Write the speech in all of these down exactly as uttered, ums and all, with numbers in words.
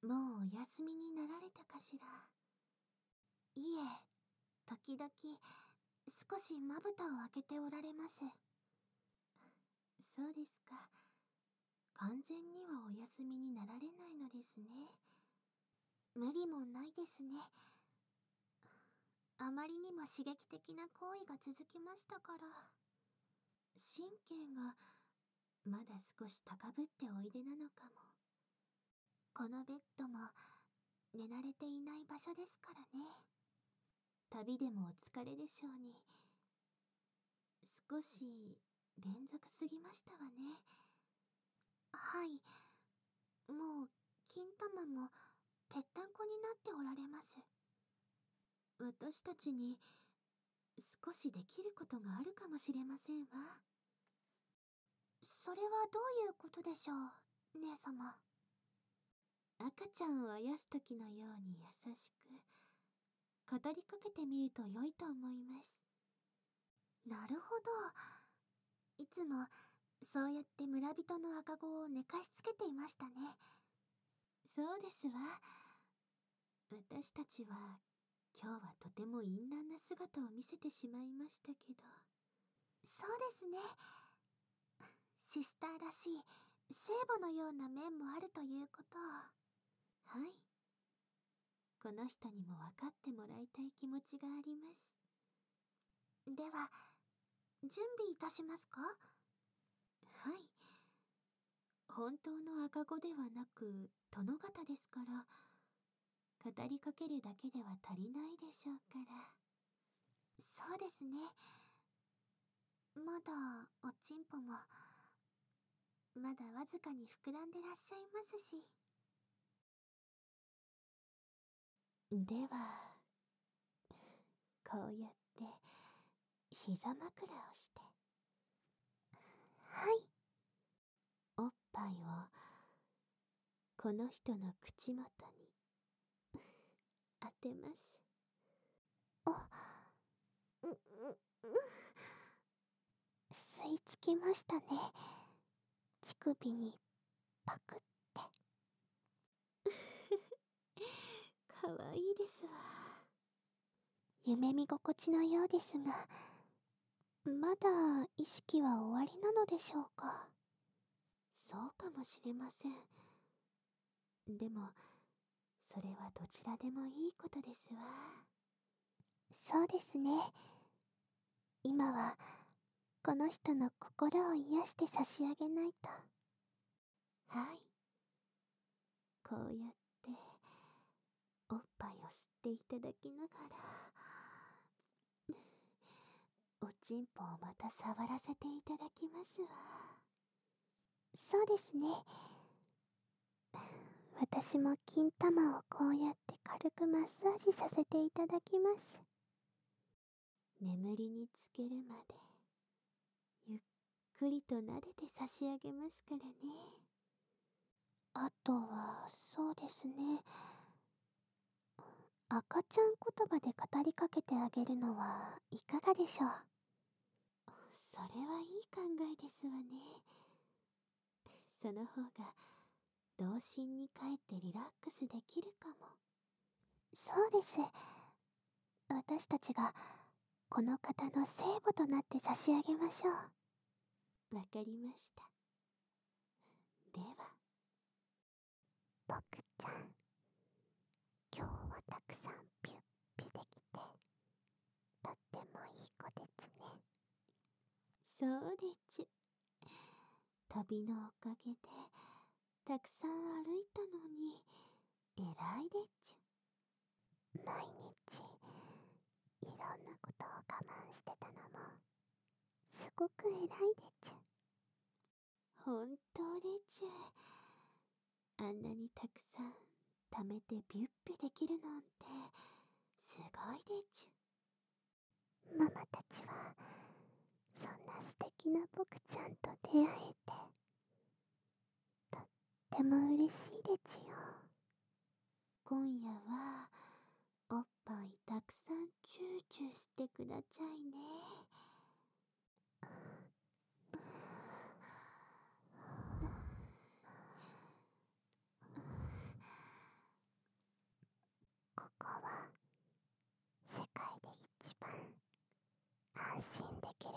もうお休みになられたかしら。いえ、時々少しまぶたを開けておられます。そうですか。完全にはお休みになられないのですね。無理もないですね。あまりにも刺激的な行為が続きましたから。神経がまだ少し高ぶっておいでなのかも。このベッドも寝慣れていない場所ですからね。旅でもお疲れでしょうに。少し連続すぎましたわね。はい。もう金玉もぺったんこになっておられます。私たちに少しできることがあるかもしれませんわ。それはどういうことでしょう、姉様。赤ちゃんをあやす時のように優しく語りかけてみると良いと思います。なるほど。いつもそうやって村人の赤子を寝かしつけていましたね。そうですわ。私たちは今日はとても淫乱な姿を見せてしまいましたけど。そうですね。シスターらしい聖母のような面もあるということを。はい。この人にも分かってもらいたい気持ちがあります。では、準備いたしますか？はい。本当の赤子ではなく殿方ですから、語りかけるだけでは足りないでしょうから。そうですね。まだおちんぽもまだわずかに膨らんでらっしゃいますし。ではこうやって膝枕をして、はい、おっぱいをこの人の口元に当てます。あ、う、う、う、吸い付きましたね。乳首にパクって。かわいいですわ。夢見心地のようですが、まだ意識は終わりなのでしょうか。そうかもしれません。でもそれはどちらでもいいことですわ。そうですね。今はこの人の心を癒して差し上げないと。はい。こうやっておっぱいを吸っていただきながら、おちんぽをまた触らせていただきますわ。そうですね。私も金玉をこうやって軽くマッサージさせていただきます。眠りにつけるまでゆっくりと撫でて差し上げますからね。あとはそうですね、赤ちゃん言葉で語りかけてあげるのはいかがでしょう。それはいい考えですわね。その方が童心に帰ってリラックスできるかも。そうです。私たちがこの方の聖母となって差し上げましょう。わかりました。では、僕ちゃん、今日はたくさんピュッピュできてとってもいい子ですね。そうでちゅ。旅のおかげでたくさん歩いたのに偉いでちゅ。毎日いろんなことを我慢してたのもすごく偉いでちゅ。本当でちゅ。あんなにたくさん貯めてビュッピュできるなんてすごいでちゅ。ママたちはそんな素敵な僕ちゃんと出会えてとっても嬉しいでちゅよ。今夜はおっぱいたくさんチューチューしてくだちゃいね。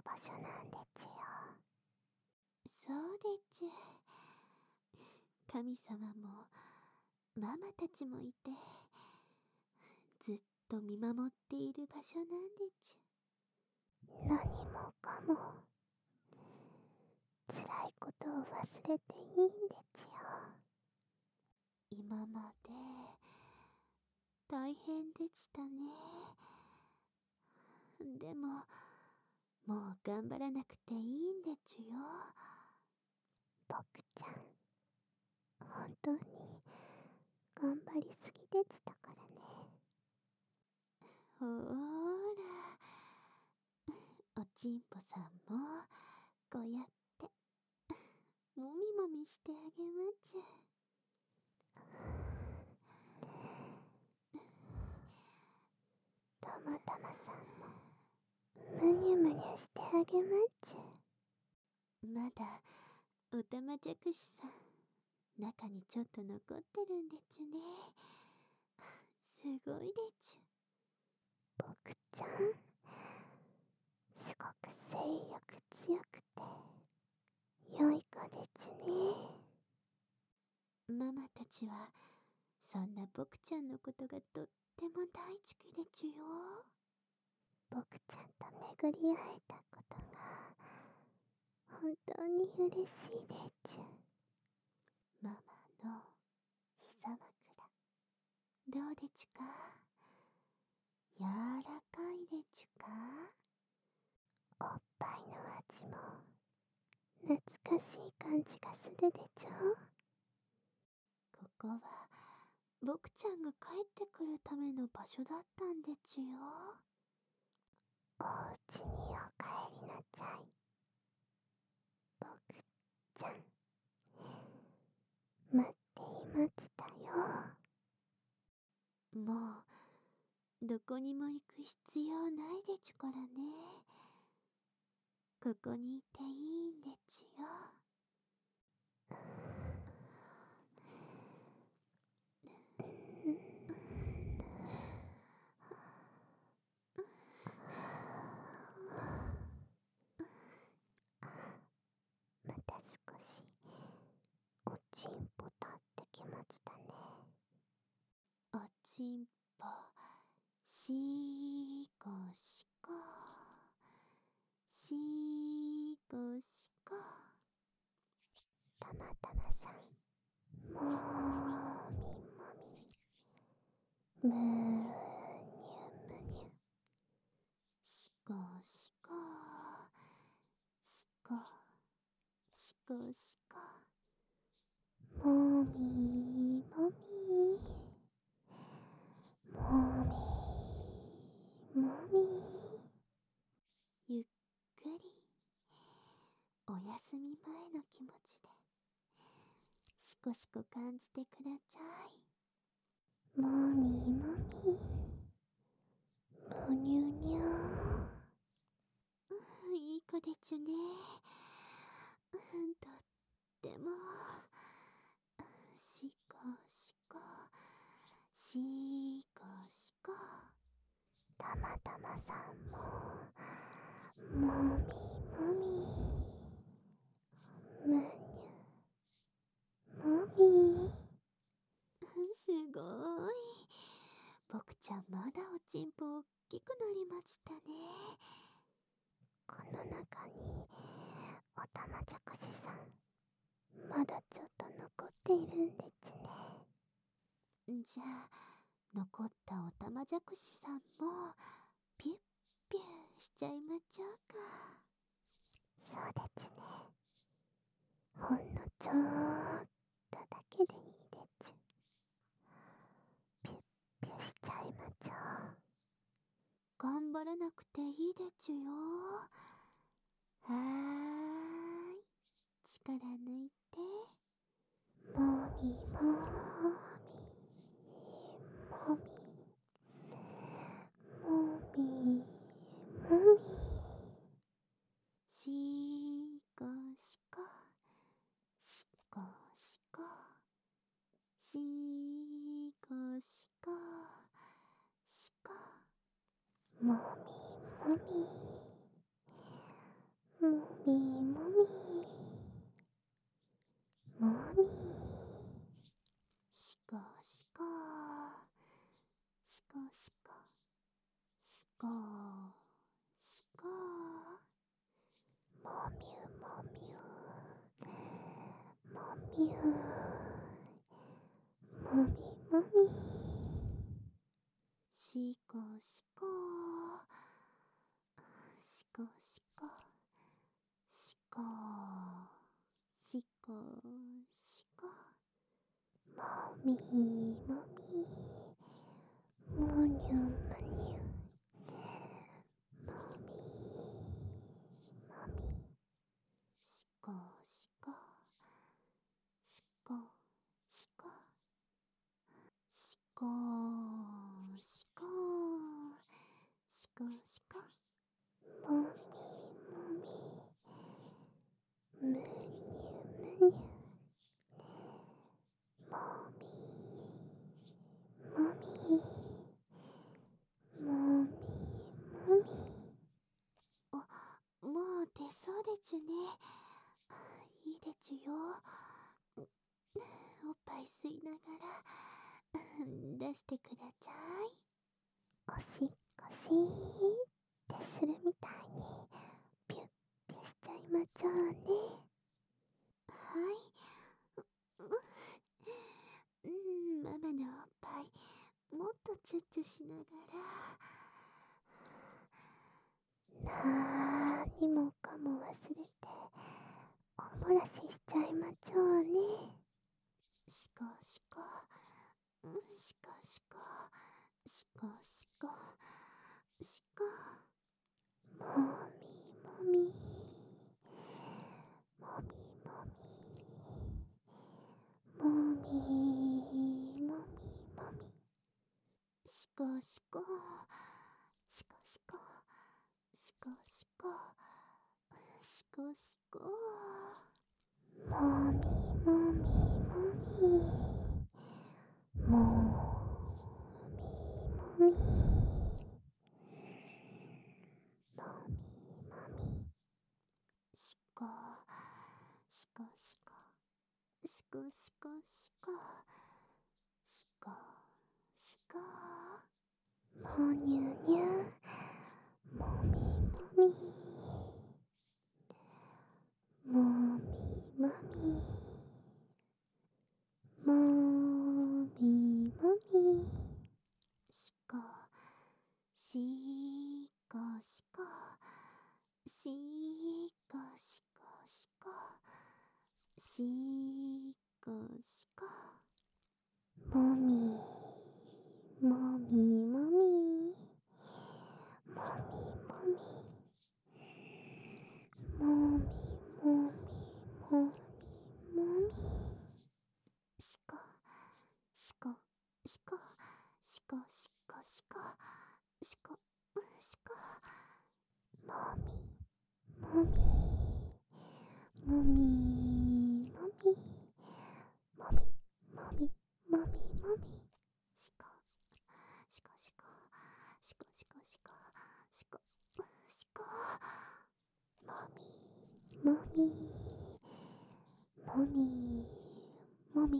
場所なんでちゅよ。そうでちゅ。神様もママたちもいて、ずっと見守っている場所なんでちゅ。何もかも辛いことを忘れていいんでちゅよ。今まで大変でしたね。でももう頑張らなくていいんでちゅよ。僕ちゃん、本当に頑張りすぎでちたからね。ほーら、おちんぽさんもこうやってもみもみしてあげまちゅ。たまたまさんもむにゅむにゅしてあげまちゅ。まだおたまじゃくしさん中にちょっと残ってるんでちゅね。すごいでちゅ。僕ちゃん、すごく精力強くて良い子でちゅね。ママたちはそんな僕ちゃんのことがとっても大好きでちゅよ。僕ちゃんと巡り会えたことが本当に嬉しいでちゅ。ママの膝枕どうでちゅか。柔らかいでちゅか。おっぱいの味も懐かしい感じがするでちょ。ここは僕ちゃんが帰ってくるための場所だったんでちゅよ。おうちにおかえりなちゃい。僕ちゃん、待っていましたよ。もうどこにも行く必要ないでちゅからね。ここにいていいんでちゅよ。また少しおちんぽ立ってきましたね。おちんぽしこしこしこしこ。たまたまさん、もみもみ、むにゅむにゅ、しこしこしこしこしこ、もみもみ、もみもみ。ゆっくりおやすみ前の気持ちでしこしこ感じてくだちゃい。もみもみ、むにゅにゅ。いい子でちゅね。とってもしこしこしこしこ。たまたまさんももみもみ、むにゅもみ。すごーい。僕ちゃんまだおちんぽおっきくなりましたね。この中におたまじゃくしさんまだちょっと残っているんでちゅね。じゃあ残ったおたまじゃくしさんもピュッピューしちゃいまちょうか。そうでちゅね。ほんのちょっとだけでいいでちゅ。ピュッピュしちゃいまちょう。頑張らなくていいでちゅよ。はーい、力抜いて。もみもみもみもみもみ。しこしこしこしこしこしこしこ。もみもみみゅー、もみもみ、しこしこ、しこしこ、しこしこしこ、もみもみ、もにゅもにゅ、もみもみ、しこしこ、しこしこ、しこしこ、しこしこ、もみもみ、むにゅむにゅ、もみもみ、もみもみ。あ、もう出そうでちゅね。いいでちゅよ。おっぱい吸いながら出してくだちゃい。おしっこしーってするみたいにピュッピュしちゃいまちょうね。はい。うん、ママのおっぱいもっとチュッチュしながら、なーにもかも忘れておもらししちゃいまちょうね。しこしこ、うん、しこしこ、しこしこ、しこ、もみもみ、もみもみ、もみもみもみ、しこしこ、しこしこ、しこしこ、しこしこ、もみもみもみ、もみもみ、もみもみ、しこしこしこ、しこしこしこ、しこしこ、もにゅにゅ、もみもみ、もみもみ、もみもみ、しこしこしこ、しこしこしこ、しこしこ、もみもみもみ、もみもみ、もみもみもみもみ、しこしこしこしこしこしこしこしこ、もみもみもみもみもみもみもみもみ、しこしこしこしこしこしこしこしこ、もみもみもみもみもみもみ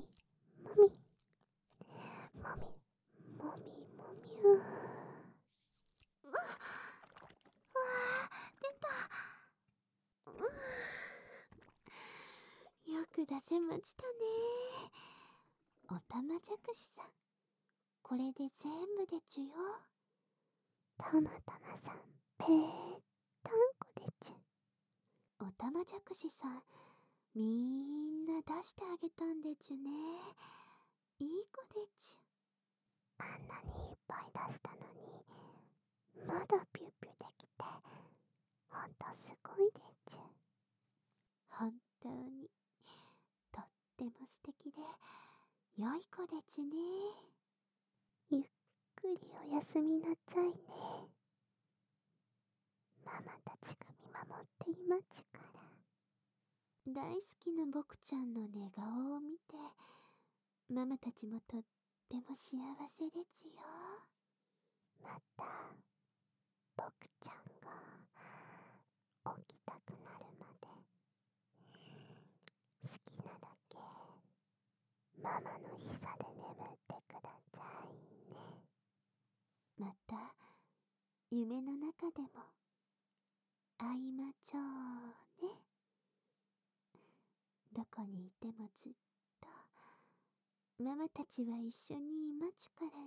もみもみゅー。うわあ、出た。よく出せましたね。おたまじゃくしさん、これで全部でちゅよ。たまたまさん、ぺーたんこでちゅ。おたまじゃくしさん、みんな出してあげたんでちゅね。いい子でちゅ。あんなにいっぱい出したのにまだピューピューできて、ほんとすごいでちゅ。本当にとっても素敵で良い子でちゅね。ゆっくりおやすみなさいね。ママたちが見守っていまちゅから。大好きな僕ちゃんの寝顔を見て、ママたちもとっても幸せでちゅよ。また僕ちゃんが起きたくなるまで好きなだけママのひさで眠ってくださいね。また夢の中でも会いまちょうね。 どこにいてもずっとママたちは一緒にいまちゅからね。